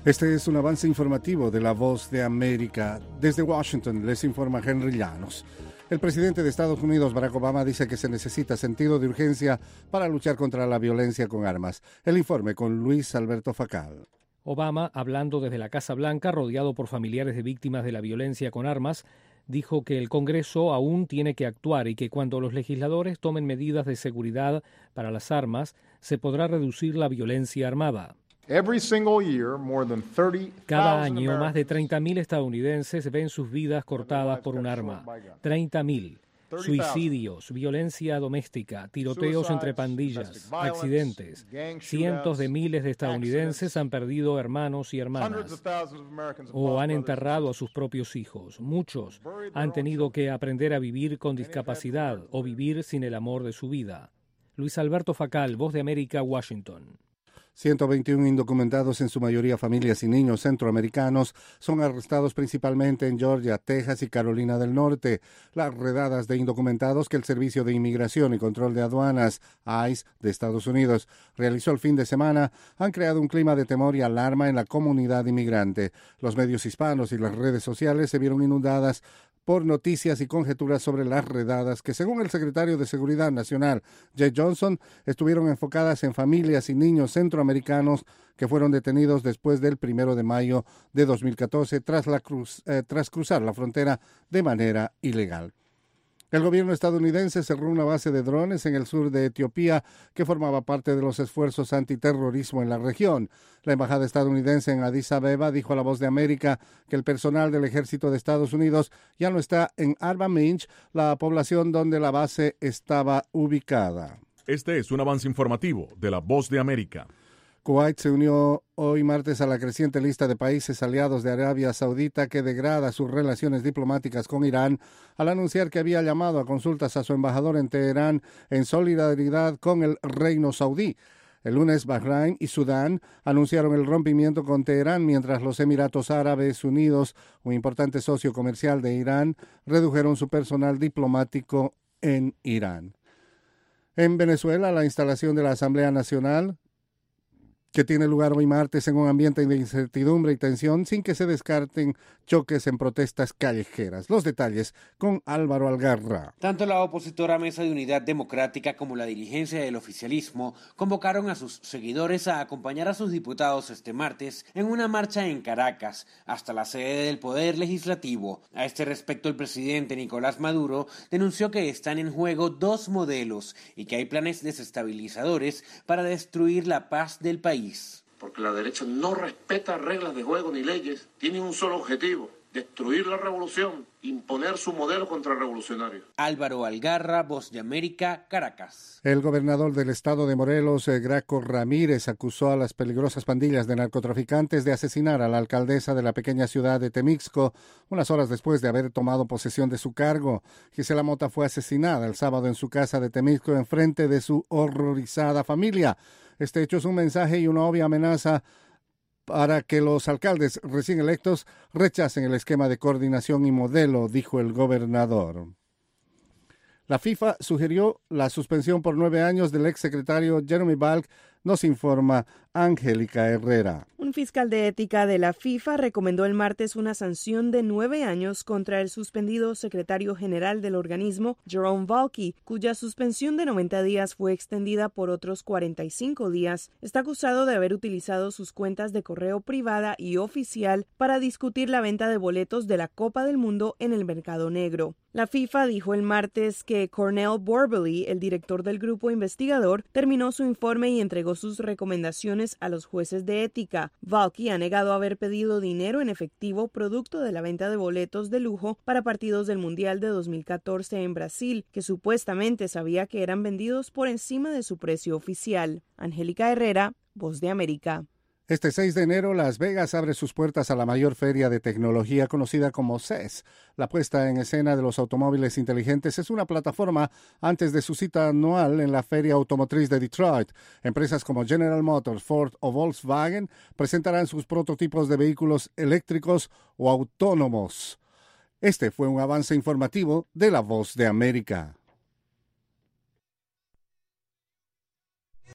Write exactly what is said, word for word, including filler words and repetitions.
Este es un avance informativo de La Voz de América. Desde Washington les informa Henry Llanos. El presidente de Estados Unidos, Barack Obama, dice que se necesita sentido de urgencia para luchar contra la violencia con armas. El informe con Luis Alberto Facal. Obama, hablando desde la Casa Blanca, rodeado por familiares de víctimas de la violencia con armas, dijo que el Congreso aún tiene que actuar y que cuando los legisladores tomen medidas de seguridad para las armas, se podrá reducir la violencia armada. Cada año, más de treinta mil estadounidenses ven sus vidas cortadas por un arma. treinta mil. Suicidios, violencia doméstica, tiroteos entre pandillas, accidentes. Cientos de miles de estadounidenses han perdido hermanos y hermanas o han enterrado a sus propios hijos. Muchos han tenido que aprender a vivir con discapacidad o vivir sin el amor de su vida. Luis Alberto Facal, Voz de América, Washington. ciento veintiuno indocumentados, en su mayoría familias y niños centroamericanos, son arrestados principalmente en Georgia, Texas y Carolina del Norte. Las redadas de indocumentados que el Servicio de Inmigración y Control de Aduanas, I C E, de Estados Unidos, realizó el fin de semana, han creado un clima de temor y alarma en la comunidad inmigrante. Los medios hispanos y las redes sociales se vieron inundadas por noticias y conjeturas sobre las redadas que, según el secretario de Seguridad Nacional, Jay Johnson, estuvieron enfocadas en familias y niños centroamericanos que fueron detenidos después del primero de mayo de dos mil catorce tras, la cruz, eh, tras cruzar la frontera de manera ilegal. El gobierno estadounidense cerró una base de drones en el sur de Etiopía que formaba parte de los esfuerzos antiterrorismo en la región. La embajada estadounidense en Addis Abeba dijo a La Voz de América que el personal del ejército de Estados Unidos ya no está en Arba Minch, la población donde la base estaba ubicada. Este es un avance informativo de La Voz de América. Kuwait se unió hoy martes a la creciente lista de países aliados de Arabia Saudita que degrada sus relaciones diplomáticas con Irán al anunciar que había llamado a consultas a su embajador en Teherán en solidaridad con el Reino Saudí. El lunes, Bahrein y Sudán anunciaron el rompimiento con Teherán, mientras los Emiratos Árabes Unidos, un importante socio comercial de Irán, redujeron su personal diplomático en Irán. En Venezuela, la instalación de la Asamblea Nacional, que tiene lugar hoy martes en un ambiente de incertidumbre y tensión, sin que se descarten choques en protestas callejeras. Los detalles con Álvaro Algarra. Tanto la opositora Mesa de Unidad Democrática como la dirigencia del oficialismo convocaron a sus seguidores a acompañar a sus diputados este martes en una marcha en Caracas, hasta la sede del Poder Legislativo. A este respecto, el presidente Nicolás Maduro denunció que están en juego dos modelos y que hay planes desestabilizadores para destruir la paz del país. Porque la derecha no respeta reglas de juego ni leyes, tiene un solo objetivo: destruir la revolución, imponer su modelo contrarrevolucionario. Álvaro Algarra, Voz de América, Caracas. El gobernador del estado de Morelos, Graco Ramírez, acusó a las peligrosas pandillas de narcotraficantes de asesinar a la alcaldesa de la pequeña ciudad de Temixco unas horas después de haber tomado posesión de su cargo. Gisela Mota fue asesinada el sábado en su casa de Temixco en frente de su horrorizada familia. Este hecho es un mensaje y una obvia amenaza para que los alcaldes recién electos rechacen el esquema de coordinación y modelo, dijo el gobernador. La FIFA sugirió la suspensión por nueve años del exsecretario Jeremy Valk, nos informa Angélica Herrera. Un fiscal de ética de la FIFA recomendó el martes una sanción de nueve años contra el suspendido secretario general del organismo, Jerome Valky, cuya suspensión de noventa días fue extendida por otros cuarenta y cinco días. Está acusado de haber utilizado sus cuentas de correo privada y oficial para discutir la venta de boletos de la Copa del Mundo en el mercado negro. La FIFA dijo el martes que Cornell Borbely, el director del grupo investigador, terminó su informe y entregó sus recomendaciones a los jueces de ética. Valky ha negado haber pedido dinero en efectivo producto de la venta de boletos de lujo para partidos del Mundial de dos mil catorce en Brasil, que supuestamente sabía que eran vendidos por encima de su precio oficial. Angélica Herrera, Voz de América. Este seis de enero, Las Vegas abre sus puertas a la mayor feria de tecnología conocida como C E S. La puesta en escena de los automóviles inteligentes es una plataforma antes de su cita anual en la Feria Automotriz de Detroit. Empresas como General Motors, Ford o Volkswagen presentarán sus prototipos de vehículos eléctricos o autónomos. Este fue un avance informativo de La Voz de América.